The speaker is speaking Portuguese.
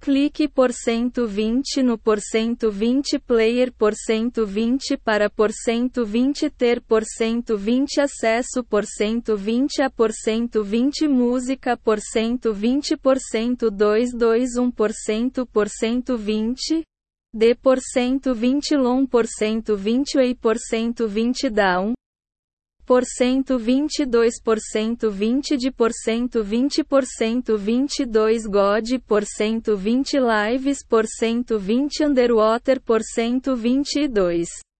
Clique por 120 no por 120 player por 120 para por 120 ter por 120 acesso por 120 a por 120 música por 120% 221% por 120 D por 120 long por 120 way por 120 down por 122% 20 de por 120% 22 God por 120 lives por 120 underwater por 122